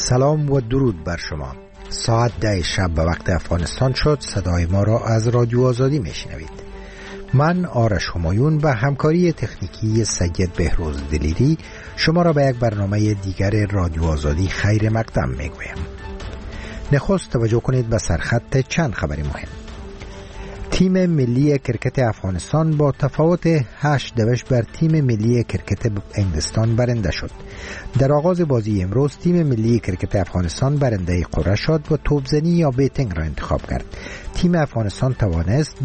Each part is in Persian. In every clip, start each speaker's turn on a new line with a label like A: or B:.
A: سلام و درود بر شما. ساعت 10 شب به وقت افغانستان شد. صدای ما را از رادیو آزادی میشنوید. من آرش همایون به همکاری تکنیکی سید بهروز دلیری شما را به یک برنامه دیگر رادیو آزادی خیر مقدم میگویم. نخست توجه کنید به سرخط چند خبر مهم. تیم ملی کرکت افغانستان با تفاوت 8-2 بر تیم ملی کرکت انگلستان برنده شد. در آغاز بازی امروز تیم ملی کرکت افغانستان برنده قرعه شد و توپزنی یا بیتینگ را انتخاب کرد. تیم افغانستان توانست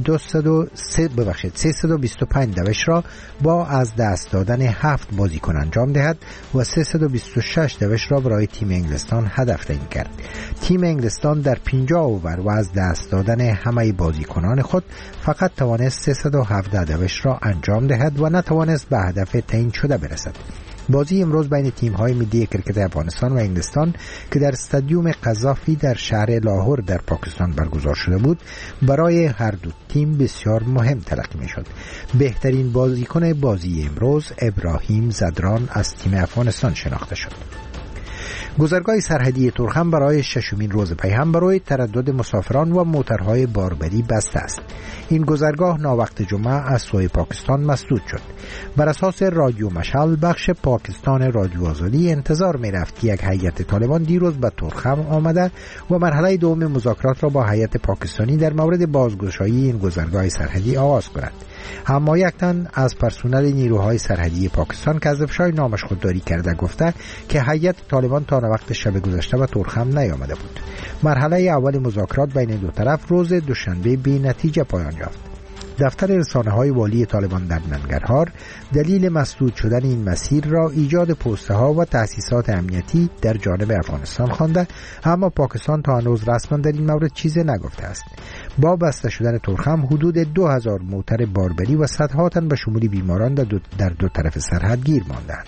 A: 325 دوش را با از دست دادن 7 بازیکن انجام دهد و 326 دوش را برای تیم انگلستان هدف تعیین کرد. تیم انگلستان در 50 اوور و از دست دادن همه بازیکنان خود فقط توانست 317 دوش را انجام دهد و نتوانست به هدف تعیین شده برسد. بازی امروز بین تیم‌های ملی کرکت افغانستان و انگلستان که در استادیوم قذافی در شهر لاهور در پاکستان برگزار شده بود برای هر دو تیم بسیار مهم تلقی می‌شد. بهترین بازیکن بازی امروز ابراهیم زدران از تیم افغانستان شناخته شد. گذرگاه سرحدی تورخم برای ششمین روز پیهم برای تردد مسافران و موترهای باربری بسته است. این گذرگاه ناوقت جمعه از سوی پاکستان مسدود شد. بر اساس رادیو مشعل بخش پاکستان رادیو آزادی انتظار می رفت که یک هیئت طالبان دیروز به تورخم آمده و مرحله دوم مذاکرات را با هیئت پاکستانی در مورد بازگشایی این گذرگاه سرحدی آغاز کند. اما یک تن از پرسنل نیروهای سرحدی پاکستان که از افشای نامش خودداری کرده گفته که هیئت طالبان تا وقت شب گذشته به تورخم نیامده بود. مرحله اول مذاکرات بین دو طرف روز دوشنبه بی نتیجه پایان یافت. دفتر رسانه‌های والی طالبان در ننگرهار دلیل مسدود شدن این مسیر را ایجاد پست‌ها و تأسیسات امنیتی در جانب افغانستان خوانده، اما پاکستان تا هنوز رسما در این مورد چیزی نگفته است. با بسته شدن تورخم حدود 2000 موتر باربری و صدها تن به شمول بیماران در دو طرف سرحد گیر ماندند.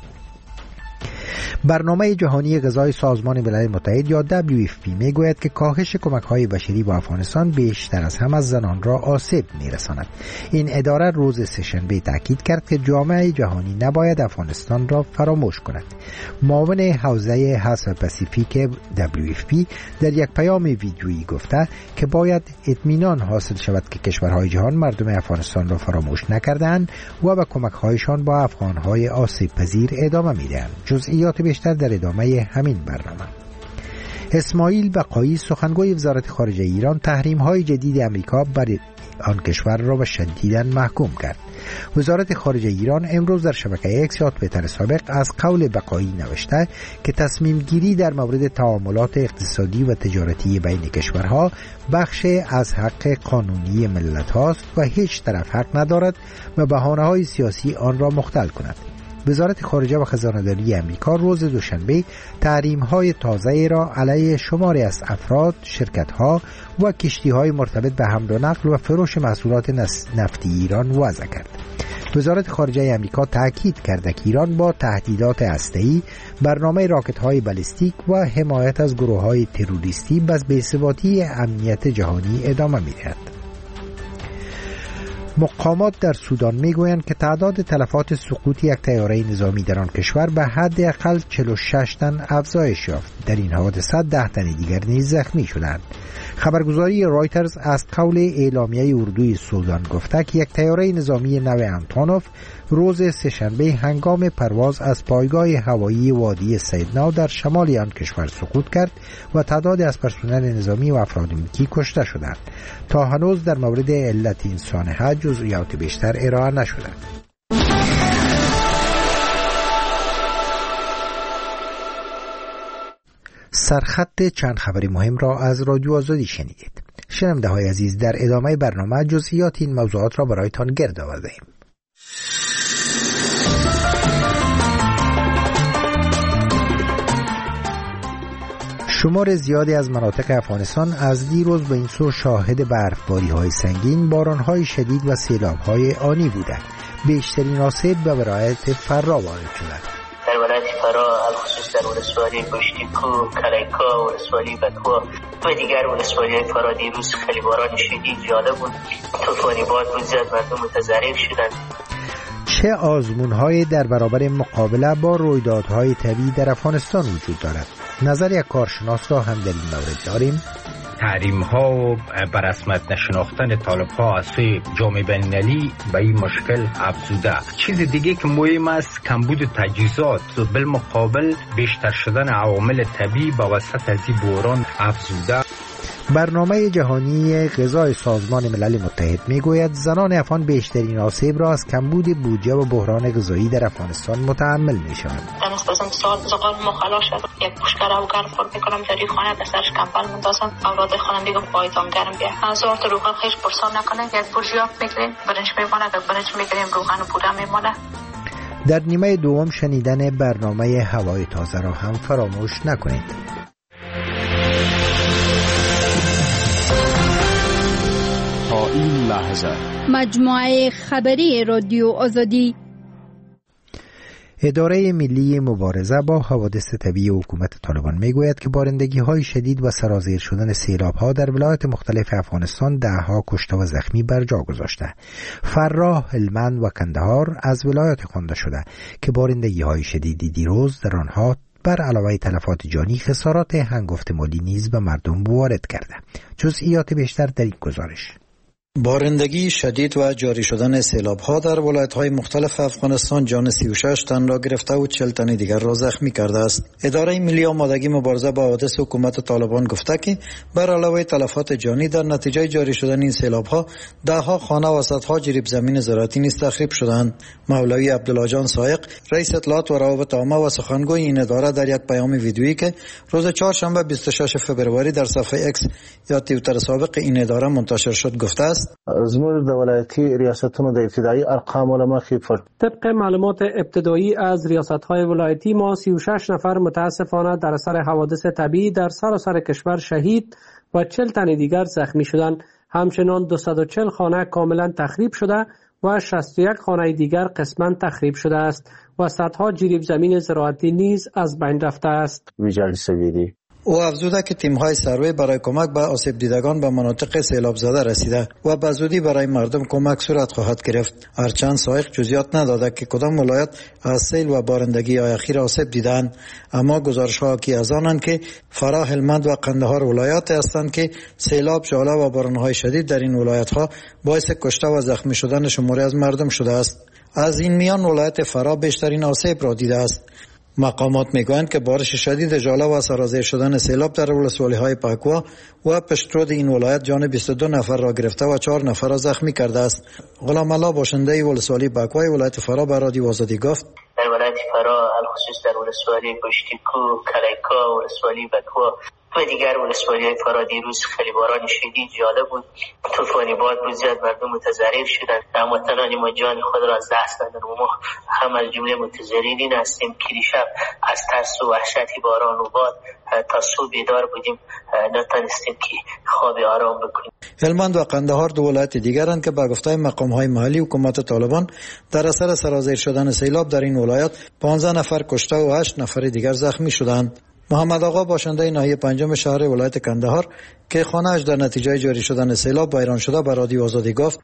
A: برنامه جهانی غذای سازمان ملل متحد یا WFP میگوید که کاهش کمک‌های بشری با افغانستان بیشتر از هم از زنان را آسیب می‌رساند. این اداره روز سه‌شنبه تاکید کرد که جامعه جهانی نباید افغانستان را فراموش کند. معاون حوزه حذف پاسیفیک WFP در یک پیام ویدیویی گفته که باید اطمینان حاصل شود که کشورهای جهان مردم افغانستان را فراموش نکردند و به کمک‌هایشان با افغان‌های آسیب‌پذیر ادامه می‌دهند. جزئیات بیشتر در ادامه همین برنامه. اسماعیل بقایی سخنگوی وزارت خارجه ایران تحریم‌های جدید امریکا بر آن کشور را به شدیداً محکوم کرد. وزارت خارجه ایران امروز در شبکه اکس یا توییتر سابق از قول بقایی نوشته که تصمیم گیری در مورد تعاملات اقتصادی و تجارتی بین کشورها بخش از حق قانونی ملت هاست و هیچ طرف حق ندارد و بهانه‌های سیاسی آن را مختل کند. وزارت خارجه و خزانه‌داری امریکا روز دوشنبه تحریم‌های تازه را علیه شماری از افراد، شرکت‌ها و کشتی‌های مرتبط به حمل و نقل و فروش محصولات نفتی ایران وضع کرد. وزارت خارجه امریکا تاکید کرده که ایران با تهدیدات هسته‌ای، برنامه راکت‌های بالستیک و حمایت از گروه‌های تروریستی به بی‌ثباتی امنیت جهانی ادامه می‌دهد. مقامات در سودان میگویند که تعداد تلفات سقوط یک طیاره نظامی در آن کشور به حداقل 46 تن افزایش یافت. در این حادثه 10 تن دیگر نیز زخمی شدند. خبرگزاری رایترز از قول اعلامیه اردوی سودان گفته که یک طیاره نظامی نو آنتونوف روز سه‌شنبه هنگام پرواز از پایگاه هوایی وادی سیدنا در شمال آن کشور سقوط کرد و تعدادی از پرسنل نظامی و افراد ملکی کشته شدند. تا هنوز در مورد علت این سانحه جزئیات بیشتر ارائه نشده. سرخط چند خبری مهم را از رادیو آزادی شنیدید. شنونده های عزیز، در ادامه برنامه جزئیات این موضوعات را برایتان گرد آورده‌ایم. شمار زیادی از مناطق افغانستان از دیروز به این سو شاهد برفباری‌های سنگین، باران‌های شدید و سیلاب‌های آنی بودند. بیشترین آسیب به ولایت فرا وارد شد.
B: در ولایت فرا خصوص در ولسوالی پشتیکو، کلیکا، ولسوالی بکوا و دیگر ولسوالی‌های فرا دیروز خیلی باران شدید زیاده بود. طوفانی باد بود، زیاد مردم متضرر شدند.
A: چه آزمون‌هایی در برابر مقابله با رویدادهای طبیعی در افغانستان وجود دارد؟ نظر یک کارشناس را هم در این مورد داریم.
C: تحریم ها و بر رسمیت نشناختن طالب ها از سوی جامعه بین‌المللی به این مشکل افزوده. چیز دیگه که مهم است کمبود تجهیزات و بالمقابل بیشتر شدن عوامل طبیعی به واسطه از این بحران افزوده.
A: برنامه جهانی غذای سازمان ملل متحد میگوید زنان افغان بیشترین آسیب را از کمبود بودجه و بحران غذایی در افغانستان متحمل میشوند.
D: دانستم سال زغال مخلا شد. یک پوشکر او گرم خور میکنم در این خانه در سرش کمپل مندازم. اولاد خانم دیگه پایتان گرم بیا. هزار تا روغن خیش پرسان نکنه. یک برژیاب میگیریم برنج میمونه که برنج میگیریم روغن و پوره میمونه.
A: در نیمه دوم شنیدن برنامه هوای تازه را هم فراموش نکنید.
E: این لحظه
F: مجموعه خبری رادیو آزادی.
A: اداره ملی مبارزه با حوادث طبیعی حکومت طالبان میگوید که بارندگی‌های شدید و سرازیر شدن سیلاب‌ها در ولایات مختلف افغانستان ده‌ها کشته و زخمی بر جا گذاشته. فراه، هلمند و کندهار از ولایات خوانده شده که بارندگی‌های شدیدی دیروز در آنها بر علاوه تلفات جانی خسارات هنگفت مالی نیز به مردم وارد کرده. جزئیات بیشتر در این گزارش.
G: بارندگی شدید و جاری شدن سیلاب‌ها در ولایت‌های مختلف افغانستان جان 36 تن را گرفته و 40 تن دیگر را زخمی کرده است. اداره ملی آمادگی مبارزه با حوادث حکومت طالبان گفته که بر علاوه تلفات جانی در نتیجه جاری شدن این سیلاب‌ها ده‌ها خانه و صدها جریب زمین زراعتی نیز تخریب شدند. مولوی عبدالله جان سایق، رئیس اطلاعات و روابط عامه و سخنگوی این اداره در یک پیام ویدیویی که روز چهارشنبه 26 فوریه در صفحه اکس یا توییتر سابق این اداره منتشر شد گفته است:
H: زموږ د ولایتي ریاستونو د ابتدایي ارقامو له مخې
I: طبق معلومات ابتدایی از ریاست‌های ولایتی ما 36 نفر متاسفانه در اثر حوادث طبیعی در سراسر کشور شهید و 40 تن دیگر زخمی شدند. همچنان 240 خانه کاملا تخریب شده و 61 خانه دیگر قسما تخریب شده است و صدها جریب زمین زراعتی نیز از بین رفته است.
H: ویجاړ شوي دي.
G: او افزوده که تیم‌های سروی برای کمک به آسیب دیدگان به مناطق سیلاب زده رسیده و به زودی برای مردم کمک صورت خواهد گرفت. هرچند سایق جزئیات نداده که کدام ولایت از سیل و بارندگی اخیر آسیب دیدند، اما گزارش‌ها که از آنند که فراه، هلمند و قندهار ولایات هستند که سیلاب، شعله و باران‌های شدید در این ولایت‌ها باعث کشته و زخمی شدن شماری از مردم شده است. از این میان ولایت فراه بیشترین آسیب را دیده است. مقامات میگویند که بارش شدید ژاله و سرازیر شدن سیلاب در ولسوالی‌های پاکوا و پشترود این ولایت جان 22 نفر را گرفته و 4 نفر را زخمی کرده است. غلام الله باشنده ولسوالی پاکوا ولایت فرا به رادیو آزادی گفت:
B: در ولایت فرا خصوص در ولسوالی پشتیکو، کلیکا، ولسوالی پاکوا و دیگر ولسوالی‌های فرا دیروز خیلی باران شدید زیاده بود. طوفانی باد بود، زیاد مردم متضرر شدند. هموطنان ما جان خود را از دست دادند و ما هم از جمله متضررین هستیم که دیشب از ترس و وحشت باران و باد تا صبح بیدار بودیم، نتونستیم که خواب آرام بکنیم.
G: هلمند و قندهار دو ولایت دیگرند که به گفته مقام‌های محلی حکومت طالبان در اثر سرازیر شدن سیلاب در این ولایت 15 نفر کشته و 8 نفر دیگر زخمی شدند. محمد آقا باشنده ناحیه پنجم شهر ولایت کندهار که خانه‌اش در نتیجه جاری شدن سیلاب ویران شده به رادیو آزادی گفت: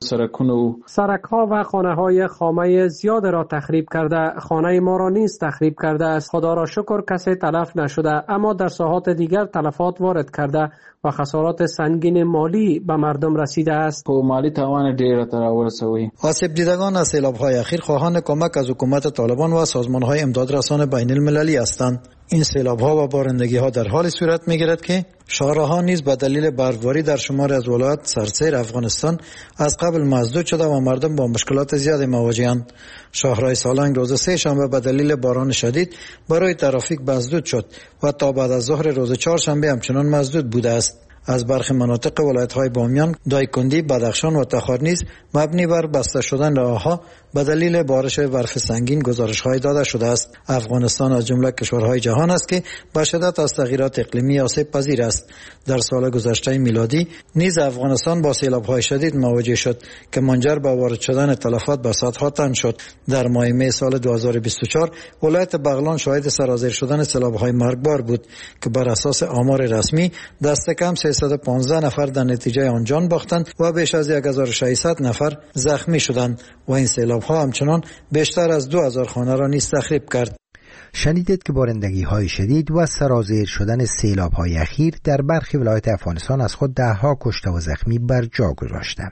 I: سرک‌ها و خانه‌های خامه زیاد را تخریب کرده، خانه ما را نیز تخریب کرده است. خدا را شکر کسی تلف نشده، اما در ساحات دیگر تلفات وارد کرده و خسارات سنگین مالی به مردم رسیده است.
E: مالی تاوان ډیر تر ورسوي.
G: آسیب دیدگان از سیلاب‌های اخیر خواهان کمک از حکومت طالبان و سازمان‌های امدادرسان بین‌المللی هستند. این سیلاب‌ها و بارندگی‌ها در حال صورت می‌گیرد که شاهراهان نیز به دلیل برفباری در شماری از ولایات سرسیر افغانستان از قبل مسدود شده و مردم با مشکلات زیادی مواجه‌اند. شاهراه سالنگ روز سه شنبه به دلیل باران شدید برای ترافیک مسدود شد و تا بعد از ظهر روز چهارشنبه همچنان مسدود بوده است. از برخی مناطق ولایت‌های بامیان، دایکندی، بدخشان و تخار نیز مبنی بر بسته شدن راه‌ها به دلیل بارش برف سنگین گزارش‌های داده شده است. افغانستان از جمله کشورهای جهان است که به شدت از تغییرات اقلیمی آسیب پذیر است. در سال گذشته میلادی نیز افغانستان با سیلاب‌های شدید مواجه شد که منجر به وارد شدن تلفات به صدها تن شد. در ماه می سال 2024 ولایت بغلان شاهد سرازیر شدن سیلاب‌های مرگبار بود که بر اساس آمار رسمی دست کم 315 نفر در نتیجه آن جان باختند و بیش از 1600 نفر زخمی شدند و این سیلاب‌ها همچنان بیشتر از 2000 خانه را نیز تخریب کرد.
A: شنیدید که بارندگی‌های شدید و سرازیر شدن سیلاب‌های اخیر در برخی ولایات افغانستان از خود ده‌ها کشته و زخمی بر جا گذاشته.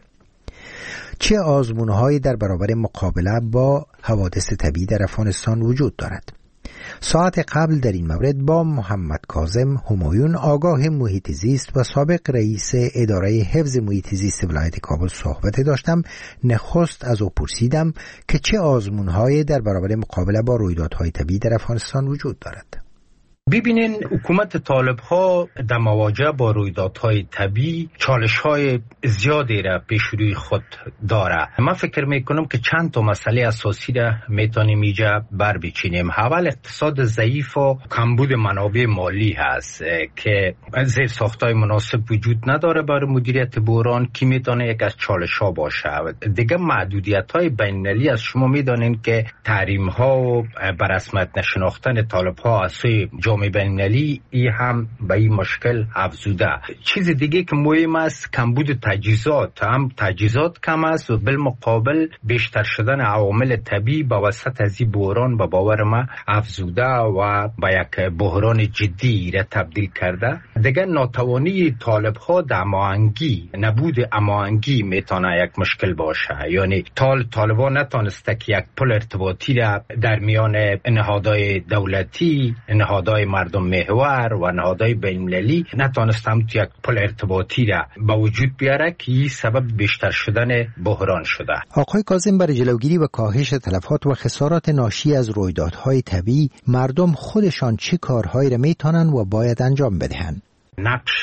A: چه آزمون‌هایی در برابر مقابله با حوادث طبیعی در افغانستان وجود دارد؟ ساعت قبل در این مورد با محمد کاظم همایون، آگاه محیط زیست و سابق رئیس اداره حفظ محیط زیست ولایت کابل صحبت داشتم. نخست از او پرسیدم که چه آزمون‌هایی در برابر مقابله با رویدادهای طبیعی در افغانستان وجود دارد.
C: ببینین، حکومت طالب‌ها در مواجهه با رویدادهای طبیعی چالش‌های زیادی را پیش روی خود داره. من فکر می‌کنم که چند تا مسئله اساسی را میتونیم اینجا بر بچینیم. اول اقتصاد ضعیف و کمبود منابع مالی هست که زیرساخت‌های مناسب وجود نداره برای مدیریت بحران که میتونه یک از چالش‌ها باشه. دیگه محدودیت‌های بین‌المللی از شما میدونین که تحریم‌ها و به رسمیت نشناختن طالب‌ها از سوی جامعه بین‌المللی ای هم به این مشکل افزوده. چیز دیگه که مهم است کمبود تجهیزات، هم تجهیزات کم است و بالمقابل بیشتر شدن عوامل طبیعی با وسط از این بحران به باور ما افزوده و به یک بحران جدی را تبدیل کرده. دیگه ناتوانی طالب‌ها در هماهنگی، نبود هماهنگی میتونه یک مشکل باشه. یعنی طالبان نتونسته که یک پل ارتباطی را در میان نهادهای دولتی، نهادهای مردم محور و نهادهای بین‌المللی نتونستم تو یک پل ارتباطی را با وجود بیاره که این سبب بیشتر شدن بحران شده.
A: آقای کاظم، برای جلوگیری و کاهش تلفات و خسارات ناشی از رویدادهای طبیعی مردم خودشان چه کارهایی را میتونن و باید انجام بدهند؟
C: نقش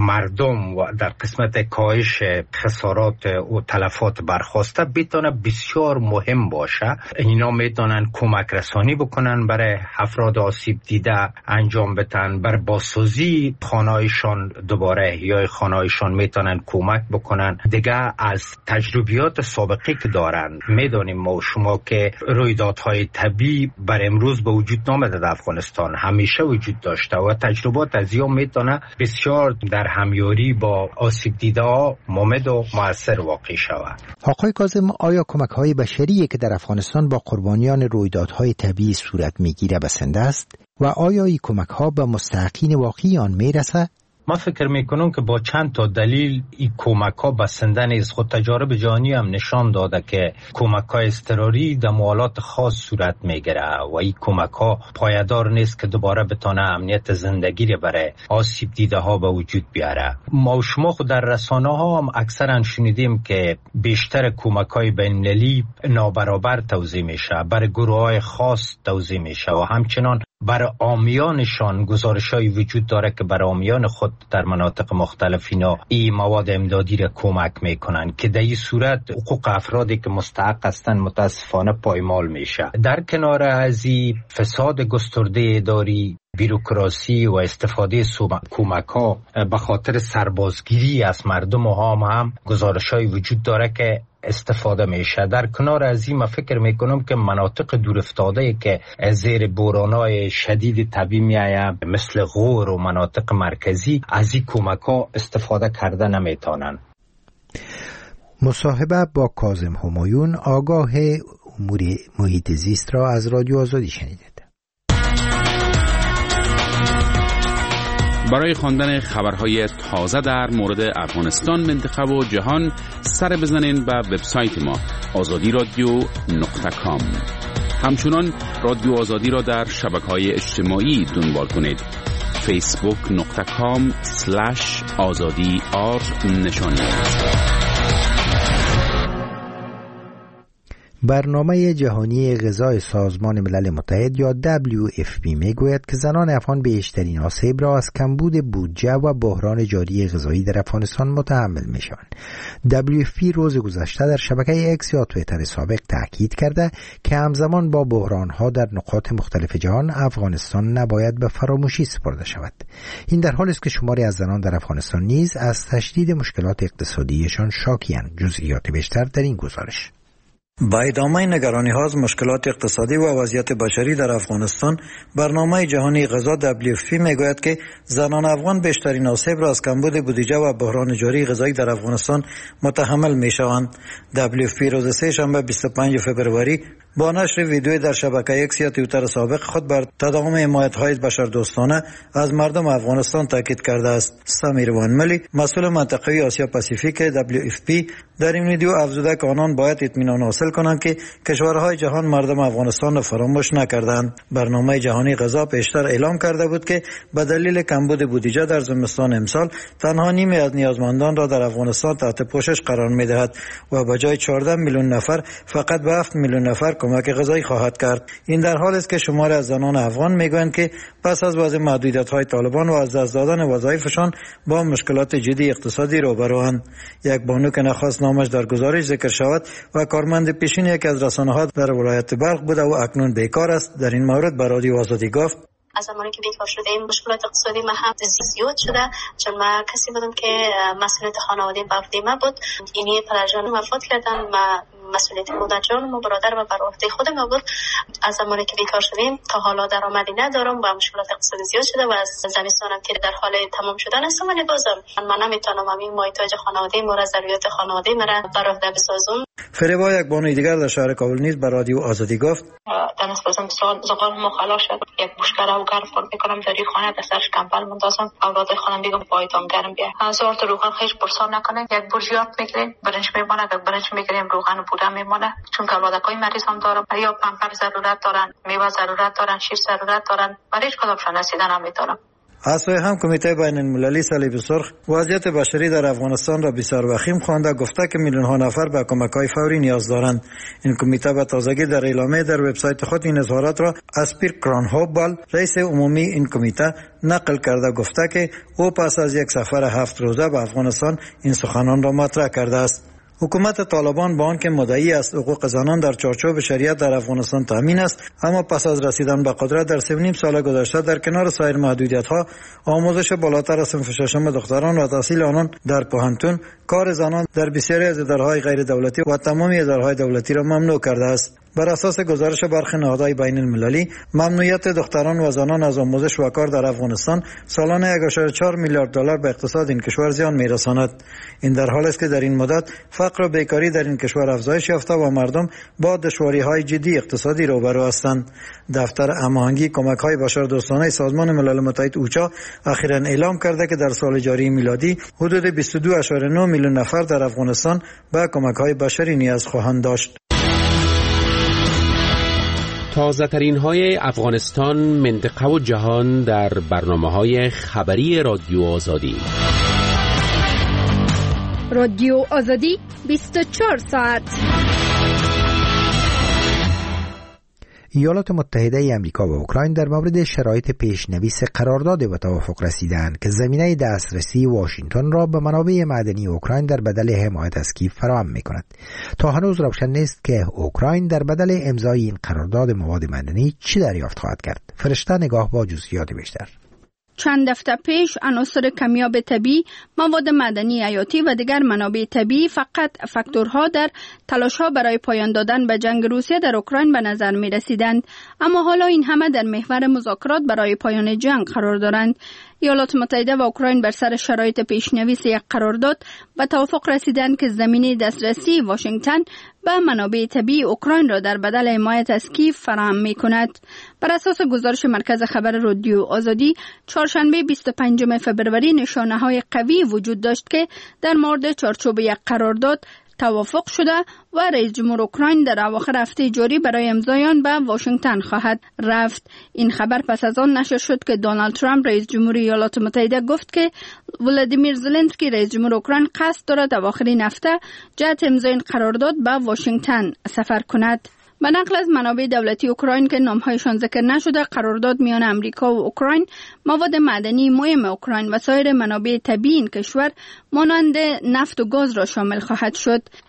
C: مردم و در قسمت کاهش خسارات و تلفات برخواسته بتونه بسیار مهم باشه. اینا میتونن کمک رسانی بکنن برای افراد آسیب دیده، انجام بدن بر بازسازی خانه‌هایشان، دوباره احیای خانه‌هایشان میتونن کمک بکنن. دیگه از تجربیات سابقه که دارن میدونیم ما و شما که رویدادهای طبیعی بر امروز به وجود نامده در افغانستان، همیشه وجود داشته و تجربات از یا میتونه بسیار در همیاری با آسیب دیده ها ممد و مؤثر واقع شود.
A: آقای کاظم، آیا کمک‌های بشری که در افغانستان با قربانیان رویدادهای طبیعی صورت میگیره بسنده است و آیا این کمک‌ها به مستحقین واقعی آن میرسه؟
C: من فکر میکنم که با چند تا دلیل این کمک‌ها بسنده نیست. خود تجارب جهانی هم نشان داده که کمک‌های اضطراری در موالات خاص صورت میگیره و این کمک‌ها پایدار نیست که دوباره بتونه امنیت زندگی را برای آسیب دیده ها به وجود بیاره. ما و شما خود در رسانه‌ها هم اکثرا شنیدیم که بیشتر کمک‌های بین‌المللی نابرابر توزیع میشه، برای گروه‌های خاص توزیع میشه و همچنان برای عامیانشان گزارش‌هایی وجود داره که برای عامیان خود در مناطق مختلف اینا این مواد امدادی را کمک میکنن که در این صورت حقوق افرادی که مستحق هستند متاسفانه پایمال میشه. در کنار از این فساد گسترده اداری، بیروکراسی و استفاده کمک‌ها به خاطر سربازگیری از مردم هم گزارش‌هایی وجود داره که استفاده میشه. در کنار از این من فکر میکنم که مناطق دورافتاده که زیر بحران‌های شدید طبیعی میآید مثل غور و مناطق مرکزی از این کمک‌ها استفاده کرده نمیتونن.
A: مصاحبه با کاظم همایون، آگاه امور محیط زیست را از رادیو آزادی شنیدید.
E: برای خواندن خبرهای تازه در مورد افغانستان، منطقه و جهان سر بزنین به وبسایت ما azadiradio.com. همچنان رادیو آزادی را در شبکه‌های اجتماعی دنبال کنید. facebook.com/azadi_r
A: برنامه جهانی غذای سازمان ملل متحد یا WFP میگوید که زنان افغان بیشترین آسیب را از کمبود بودجه و بحران جاری غذایی در افغانستان متحمل میشوند. WFP روز گذشته در شبکه اکس یا توییتر سابق تاکید کرده که همزمان با بحران‌ها در نقاط مختلف جهان، افغانستان نباید به فراموشی سپرده شود. این در حالی است که شماری از زنان در افغانستان نیز از تشدید مشکلات اقتصادیشان شاکی‌اند. جزئیات بیشتر در این گزارش.
G: با ادامه نگرانی‌ها از مشکلات اقتصادی و وضعیت بشری در افغانستان، برنامه جهانی غذا WFP میگوید که زنان افغان بیشترین آسیب را از کمبود بودجه و بحران جاری غذایی در افغانستان متحمل میشوند. WFP روز سه‌شنبه 25 فبروری با نشر ویدیویی در شبکه ایکس یا توییتر سابق خود بر تداوم حمایت‌های بشردوستانه از مردم افغانستان تاکید کرده است. سمیر وانملی، مسئول منطقوی آسیا پاسیفیک WFP، در این ویدیو افزوده که آنان باید اطمینان حاصل کنند که کشورهای جهان مردم افغانستان را فراموش نکردند. برنامه جهانی غذا پیشتر اعلام کرده بود که به دلیل کمبود بودجه در زمستان امسال تنها نیمی از نیازمندان را در افغانستان تحت پوشش قرار می‌دهد و به جای 14 میلیون نفر فقط به 7 میلیون نفر کمک غذایی خواهد کرد. این در حالی است که شماری از زنان افغان میگویند که پس از وضع محدودیت‌های طالبان و از دست دادن وظایفشان با مشکلات جدی اقتصادی روبروند. یک بانو که نخواست نامش در گزارش ذکر شود و کارمند پیشین یکی از رسانه‌ها در ولایت بلخ بوده و اکنون بیکار است، در این مورد به رادیو آزادی گفت:
D: از زمانی که بیکار شده این مشکلات اقتصادی ما هم زیاد شده، چون ما کسی بودم که مسئولیت خانواده بر عهده من بود. اینی پدرجان وفات کردن، ما مسئولیت مادرجان و برادر و بر عهده خود ما بود. از زمانی که بیکار شدیم تا حالا درآمدی ندارم و مشکلات اقتصادی زیاد شده و از زمستانم که در حال تمام شدن است، ولی بازم من نمیتونم همین محتاج خانواده ما را، ضروریات خانواده ما را بر عهده بسازم.
G: فریبا، یک بانوی دیگر در شهر کابل نیز به رادیو آزادی گفت:
D: دانست بازم زغال ما خلاص شد، یک بوشکره و گرم فرم میکنم در خانه، در سرش کمپل مندازم، اولاد خانم دیگه پایتان گرم بیا. هزار تا روغن خیش پرسان نکنه، یک برژیات میگیریم، برنج میمونه، در برنج میگیریم، روغن بوده میمونه، چون که اولادکای مریض هم دارم، یا پمپر ضرورت دارن، میوه ضرورت دارن، شیر ضرورت دارن، برای هیچ کدامشان رسیدن نمیتونم.
G: از سوی هم کمیته بین المللی صلیب سرخ وضعیت بشری در افغانستان را بسیار وخیم خوانده، گفته که میلیون ها نفر به کمک‌های فوری نیاز دارند. این کمیته به تازگی در اعلامیه در وبسایت خود این اظهارات را از پیر کرانهوبال، رئیس عمومی این کمیته، نقل کرده، گفته که او پس از یک سفر 7 روزه به افغانستان این سخنان را مطرح کرده است. حکومت طالبان با آنکه مدعی است حقوق زنان در چارچوب شریعت در افغانستان تامین است، اما پس از رسیدن به قدرت در 3.5 سال گذشته در کنار سایر محدودیت‌ها، آموزش بالاتر از صنف ششم دختران و تحصیل آنان در پوهنتون، کار زنان در بسیاری از اداره‌های غیر دولتی و تمام اداره‌های دولتی را ممنوع کرده است. بر اساس گزارش برخی نهادهای بین المللی، ممنوعیت دختران و زنان از آموزش و کار در افغانستان سالانه 1.4 میلیارد دلار به اقتصاد این کشور زیان می‌رساند. این در حالی است که در این مدت فقر و بیکاری در این کشور افزایش یافته و مردم با دشواری‌های جدی اقتصادی روبرو هستند. دفتر هماهنگی کمک‌های بشردوستانه سازمان ملل متحد اوچا اخیراً اعلام کرده که در سال جاری میلادی حدود 22.9 میلیون نفر در افغانستان به کمک‌های بشری نیاز خواهند داشت.
E: تازه ترین های افغانستان، منطقه و جهان در برنامه‌های خبری رادیو آزادی.
F: رادیو آزادی 24 ساعت.
A: ایالات متحده ای آمریکا و اوکراین در مورد شرایط پیشنویس قرارداد به توافق رسیدند که زمینه دسترسی واشنگتن را به منابع معدنی اوکراین در بدل حمایت از کیف فراهم می‌کند. تا هنوز روشن نیست که اوکراین در بدل امضای این قرارداد مواد معدنی چی دریافت خواهد کرد. فرشته نگاه با جزئیات بیشتر.
F: چند هفته پیش عناصر کمیاب طبیعی، مواد معدنی حیاتی و دیگر منابع طبیعی فقط فاکتورها در تلاش‌ها برای پایان دادن به جنگ روسیه در اوکراین به نظر می رسیدند، اما حالا این همه در محور مذاکرات برای پایان جنگ قرار دارند. ایالات متحده و اوکراین بر سر شرایط پیشنویس یک قرارداد به توافق رسیدند که زمینه دسترسی واشنگتن به منابع طبیعی اوکراین را در بدل حمایت از کیف فراهم می‌کند. بر اساس گزارش مرکز خبر رادیو آزادی، چهارشنبه 25 فبروری نشانه‌های قوی وجود داشت که در مورد چارچوب یک قرارداد توافق شده و رئیس جمهور اوکراین در اواخر هفته جاری برای امضای آن به واشنگتن خواهد رفت. این خبر پس از آن نشر شد که دونالد ترامپ رئیس جمهور ایالات متحده گفت که ولادیمیر زلنسکی رئیس جمهور اوکراین قصد دارد اواخرین هفته جهت امضای این قرارداد به واشنگتن سفر کند. به نقل از منابع دولتی اوکراین که نامهایشان ذکر نشده، قرارداد میان امریکا و اوکراین مواد معدنی مهم اوکراین و سایر منابع طبیعی این کشور مانند نفت و گاز را شامل خواهد شد.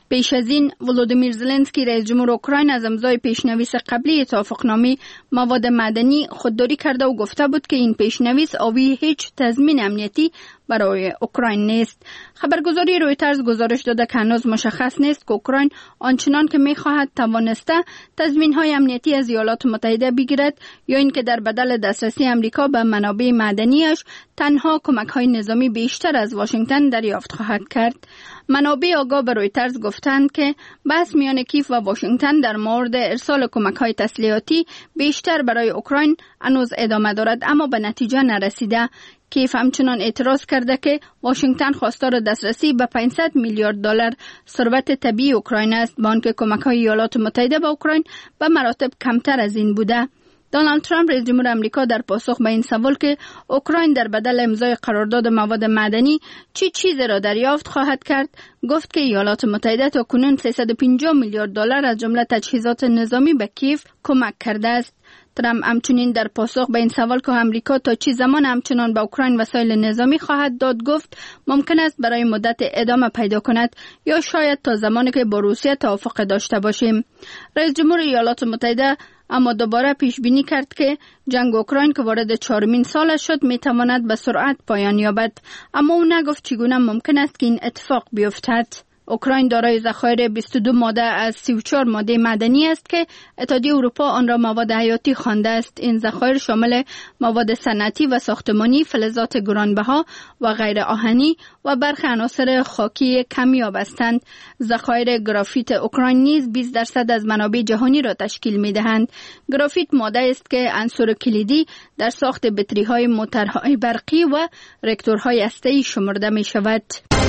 F: پیش از این ولودیمیر زلنسکی رئیس جمهور اوکراین از امضای پیشنویس قبلی توافقنامه مواد معدنی خودداری کرده و گفته بود که این پیشنویس حاوی هیچ تضمین امنیتی برای اوکراین نیست. خبرگزاری رویترز گزارش داده که هنوز مشخص نیست که اوکراین آنچنان که می‌خواهد توانسته تضمین‌های امنیتی از ایالات متحده بگیرد یا اینکه در بدل دسترسی امریکا به منابع معدنیش تنها کمک‌های نظامی بیشتر از واشنگتن دریافت خواهد کرد. منابع آگاه به رویترز گفتند که بحث میان کیف و واشنگتن در مورد ارسال کمک‌های تسلیحاتی بیشتر برای اوکراین هنوز ادامه دارد، اما به نتیجه نرسیده. کیف همچنان اعتراض کرده که واشنگتن خواستار دسترسی به 500 میلیارد دلار ثروت طبیعی اوکراین است، با آنکه کمک‌های ایالات متحده به اوکراین به مراتب کمتر از این بوده. دونالد ترامپ رئیس جمهور آمریکا در پاسخ به این سوال که اوکراین در بدل امضای قرارداد مواد معدنی چه چیزی را دریافت خواهد کرد، گفت که ایالات متحده تا کنون 350 میلیارد دلار از جمله تجهیزات نظامی به کیف کمک کرده است. ترامپ همچنین در پاسخ به این سوال که آمریکا تا چه زمان همچنان به اوکراین وسایل نظامی خواهد داد گفت ممکن است برای مدت ادامه پیدا کند یا شاید تا زمانی که با روسیه توافق داشته باشیم. رئیس جمهور ایالات متحده اما دوباره پیش بینی کرد که جنگ اوکراین که وارد 4مین سالش شد میتواند به سرعت پایان یابد، اما او نگفت چگونه ممکن است که این اتفاق بیفتد. اوکراین دارای ذخایر 22 ماده از 34 ماده معدنی است که اتحادیه اروپا آن را مواد حیاتی خوانده است. این ذخایر شامل مواد صنعتی و ساختمانی، فلزات گرانبها و غیر آهنی و برخی عناصر خاکی کمیاب هستند. ذخایر گرافیت اوکراین نیز 20% از منابع جهانی را تشکیل می‌دهند. گرافیت ماده است که عنصر کلیدی در ساخت بطری‌های موتورهای برقی و راکتورهای هسته‌ای شمرده می‌شود.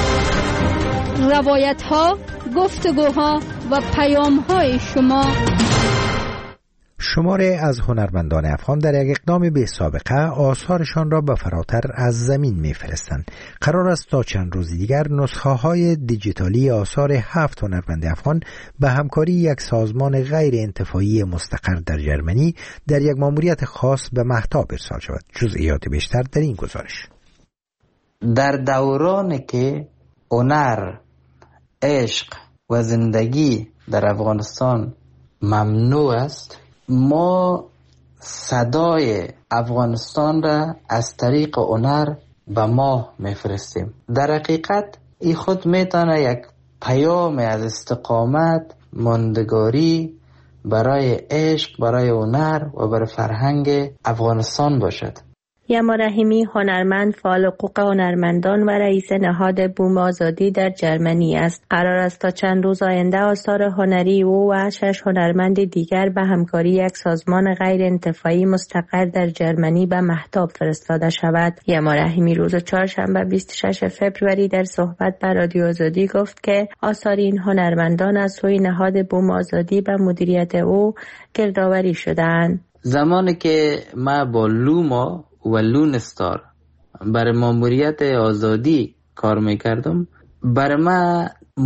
F: روایت‌ها، گفتگوها و پیام‌های شما.
A: شماره از هنرمندان افغان در یک اقدام بی سابقه آثارشان را به فراتر از زمین می‌فرستند. قرار است تا چند روز دیگر نسخه‌های دیجیتالی آثار 7 هنرمند افغان به همکاری یک سازمان غیر انتفاعی مستقر در جرمنی در یک ماموریت خاص به مهتاب ارسال شود. جزئیات بیشتر در این گزارش.
J: در دورانی که هنر، عشق و زندگی در افغانستان ممنوع است، ما صدای افغانستان را از طریق هنر به ماه میفرستیم. در حقیقت این خود میتونه یک پیام از استقامت، ماندگاری برای عشق، برای هنر و برای فرهنگ افغانستان باشد.
K: یما رحیمی هنرمند، فعال حقوق هنرمندان و رئیس نهاد بوم آزادی در جرمنی است. قرار است تا چند روز آینده آثار هنری او و 6 هنرمند دیگر به همکاری یک سازمان غیر انتفاعی مستقر در جرمنی به مهتاب فرستاده شود. یما رحیمی روز چهارشنبه 26 فوریه در صحبت با رادیو آزادی گفت که آثار این هنرمندان از سوی نهاد بوم آزادی به مدیریت او گردآوری شدند.
J: زمانی که ما با لوما و لونستار برای ماموریت آزادی کار میکردم، برای ما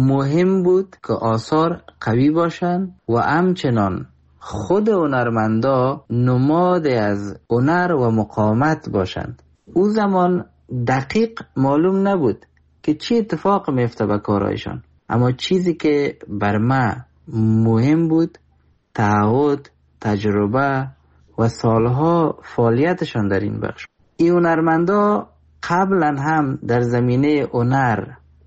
J: مهم بود که آثار قوی باشن و همچنان خود هنرمندا نماد از هنر و مقاومت باشند. او زمان دقیق معلوم نبود که چی اتفاق میفته به کارایشان، اما چیزی که بر ما مهم بود تعهد، تجربه و سالها فعالیتشان در این بخش. این هنرمندا قبلا هم در زمینه هنر،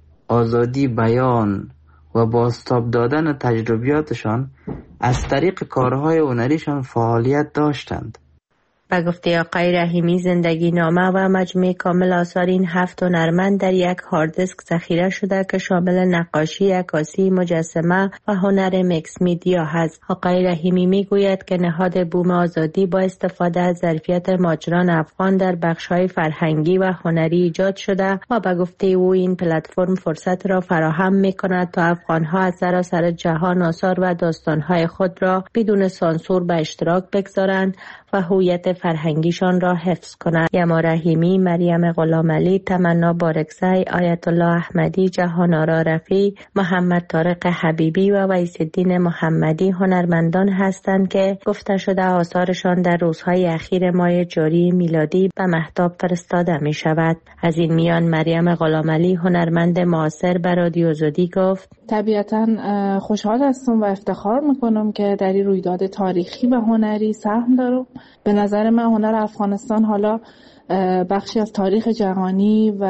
J: آزادی بیان و بازتاب دادن تجربیاتشان از طریق کارهای هنریشان فعالیت داشتند.
K: به گفته آقای رحیمی، زندگی نامه و مجموعه کامل آثار این 7 هنرمند در یک هارد دیسک ذخیره شده که شامل نقاشی، عکاسی، مجسمه و هنر میکس میدیا هست. آقای رحیمی میگوید که نهاد بوم آزادی با استفاده از ظرفیت ماجران افغان در بخش‌های فرهنگی و هنری ایجاد شده و به گفته او این پلتفرم فرصت را فراهم می‌کند تا افغان‌ها از سراسر جهان آثار و داستان‌های خود را بدون سانسور به اشتراک بگذارند و هویت فرهنگیشان را حفظ کنند. یما رحیمی، مریم غلامعلی، تمنا بارکزی، آیت الله احمدی، جهان آرا رفیع، محمد طارق حبیبی و ویس الدین محمدی هنرمندان هستند که گفته شده آثارشان در روزهای اخیر ماه جاری میلادی به مهتاب فرستاده می شود. از این میان مریم غلامعلی هنرمند معاصر به رادیو آزادی گفت:
L: طبیعتاً خوشحال هستم و افتخار میکنم که در این رویداد تاریخی و هنری سهم دارم. به نظر من هنر افغانستان حالا بخشی از تاریخ جهانی و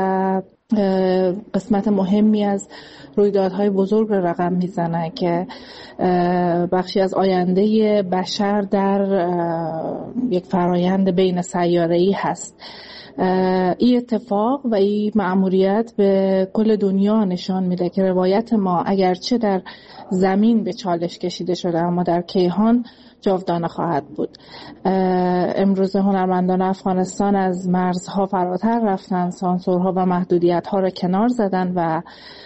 L: قسمت مهمی از رویدادهای بزرگ را رقم میزنه که بخشی از آینده بشر در یک فرایند بین سیاره‌ای هست. این اتفاق و این مأموریت به کل دنیا نشان میده که روایت ما اگرچه در زمین به چالش کشیده شده اما در کیهان جاودانه خواهد بود. امروز هنرمندان افغانستان از مرزها فراتر رفتن، سانسورها و محدودیت‌ها را کنار زدن و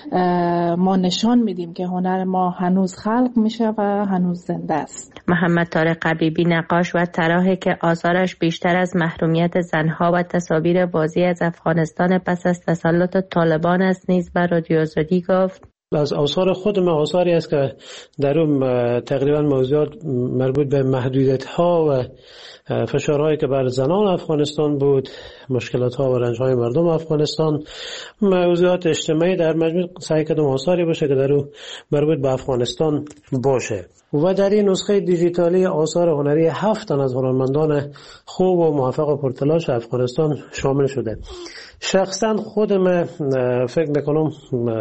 L: ما نشان میدیم که هنر ما هنوز خلق میشه و هنوز زنده است.
K: محمد طارق حبیبی، نقاش و طراحی که آثارش بیشتر از محرومیت زنها و تصاویر بازی از افغانستان پس از تسلط طالبان است، نیز به رادیو آزادی گفت:
I: از آثار خودم آثاری است که در اون تقریبا موضوعات مربوط به محدودیت‌ها و فشارهایی که بر زنان افغانستان بود، مشکلات‌ها و رنج‌های مردم افغانستان، موضوعات اجتماعی در مجموع سعی کردم آثاری باشه که در اون مربوط به افغانستان باشه. و در این نسخه دیجیتالی آثار هنری 7 تن از هنرمندان خوب و موفق و پرتلاش افغانستان شامل شده. شخصا خودم فکر میکنم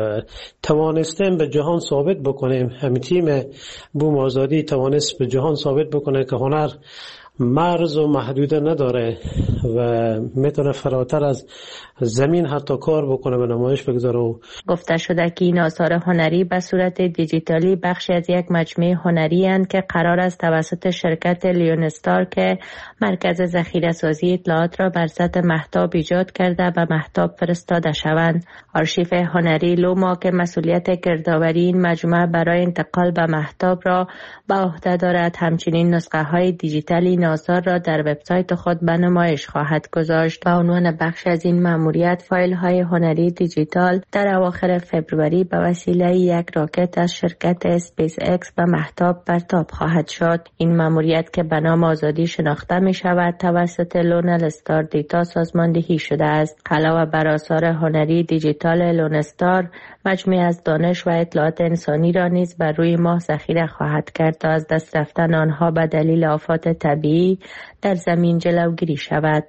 I: توانستیم به جهان ثابت بکنیم، همین تیم بوم آزادی توانست به جهان ثابت بکنه که هنر مرز و محدوده نداره و میتونه فراتر از زمین حتی کار بکنه و نمایش بگذاره.
K: گفته شده که این آثار هنری به صورت دیجیتالی بخشی از یک مجموعه هنری اند که قرار است توسط شرکت لیونستار که مرکز ذخیره سازی اطلاعات را بر سطح مهتاب ایجاد کرده و مهتاب فرستاده شوند. آرشیو هنری لوما که مسئولیت گردآوری این مجموعه برای انتقال به مهتاب را به عهده دارد، همچنین نسخه های دیجیتالی این آثار را در وبسایت خود به نمایش خواهد گذاشت. به عنوان بخش از این مأموریت فایل های هنری دیجیتال در اواخر فوریه به وسیله یک راکت از شرکت اسپیس اکس به مهتاب پرتاب خواهد شد. این مأموریت که به نام آزادی شناخته می شود توسط لونل دیتا سازماندهی شده است. علاوه بر آثار هنری دیجیتال، لونستار مجموعه از دانش و اطلاعات انسانی را نیز بر روی ماه ذخیره خواهد کرد تا از دست رفتن آنها به دلیل آفات طبیعی در زمین جلوگیری شود.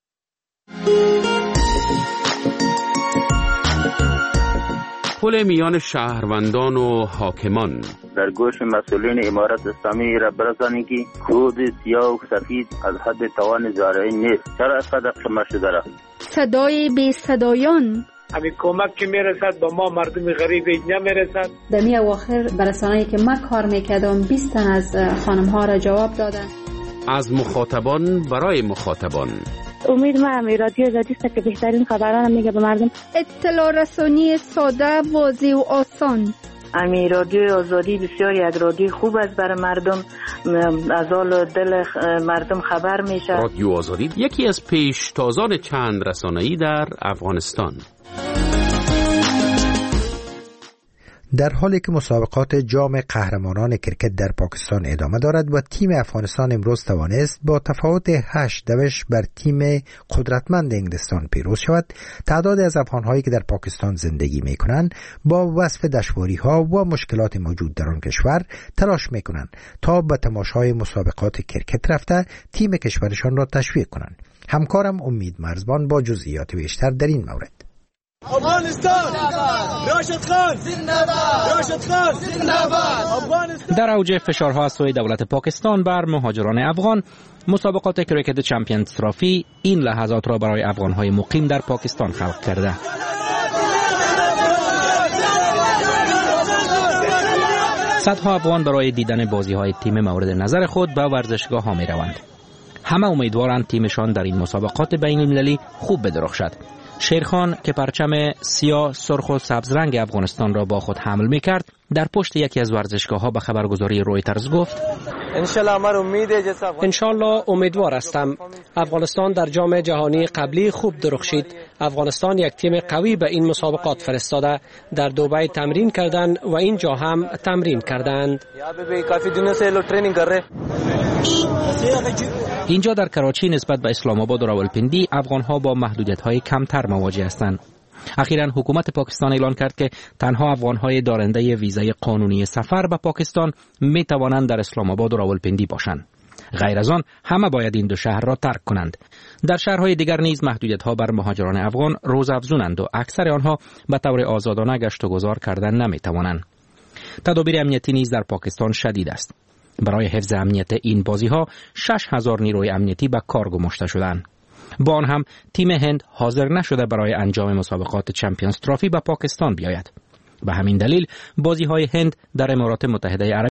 E: پل میان شهروندان و حاکمان
M: در گوش مسئولین امارت اسلامی را برسانید که کود سیاه و سفید از حد توان زارعی نیست. چرا اینقدر خمه شده را؟ صدای
F: بی صدایان
N: همین کمک که میرسد با ما مردم غریب نمیرسد.
O: در می اواخر برسانه‌ای که من کار میکردم 20 تن از خانم ها را جواب دادن.
E: از مخاطبان برای مخاطبان.
P: امید ما رادیو آزادی است که بهترین خبران میگه به مردم.
F: اطلاع رسانی ساده، واضح و آسان.
Q: رادیو آزادی بسیار یک رادیو خوب است برای مردم، از حال دل مردم خبر میشه.
E: رادیو آزادی یکی از پیشتازان چند رسانه‌ای در افغانستان.
A: در حالی که مسابقات جام قهرمانان کرکت در پاکستان ادامه دارد و تیم افغانستان امروز توانست با تفاوت 8 بر تیم قدرتمند انگلستان پیروز شود، تعدادی از افغان‌هایی که در پاکستان زندگی می‌کنند با وصف دشواری‌ها و مشکلات موجود در آن کشور تلاش می‌کنند تا به تماشای مسابقات کرکت رفته تیم کشورشان را تشویق کنند. همکارم امید مرزبان با جزئیات بیشتر در این مورد.
R: افغانستان راشد خان زنده‌باد، راشد خان زنده‌باد.
S: در اوج فشارها از سوی دولت پاکستان بر مهاجران افغان، مسابقات کرکت چمپیونز ترافی این لحظات را برای افغان‌های مقیم در پاکستان خلق کرده. صدها افغان برای دیدن بازی‌های تیم مورد نظر خود به ورزشگاه‌ها می‌روند. همه امیدوارند تیمشان در این مسابقات بین‌المللی خوب بدرخشد. شیرخان که پرچم سیاه، سرخ و سبز رنگ افغانستان را با خود حمل می‌کرد، در پشت یکی از ورزشگاه‌ها به خبرگزاری رویترز گفت:
I: انشالله امیدوار هستم. افغانستان در جام جهانی قبلی خوب درخشید. افغانستان یک تیم قوی به این مسابقات فرستاده. در دبی تمرین کردند و اینجا هم تمرین کردند.
S: اینجا در کراچی نسبت به اسلام آباد و راولپندی افغان‌ها با محدودیت‌های کمتر مواجه هستند. اخیراً حکومت پاکستان اعلان کرد که تنها افغان‌های دارنده ویزای قانونی سفر به پاکستان می توانند در اسلام آباد و راولپندی باشند. غیر از آن همه باید این دو شهر را ترک کنند. در شهرهای دیگر نیز محدودیت‌ها بر مهاجران افغان روزافزونند و اکثر آنها به طور آزادانه گشت و گذار کردن نمی توانند. تدابیر امنیتی نیز در پاکستان شدید است. برای حفظ امنیت این بازی‌ها 6000 نیروی امنیتی به کار گماشته شدند. با آن هم تیم هند حاضر نشده برای انجام مسابقات چمپیونز ترافی به پاکستان بیاید. به همین دلیل بازی‌های هند در امارات متحده عربی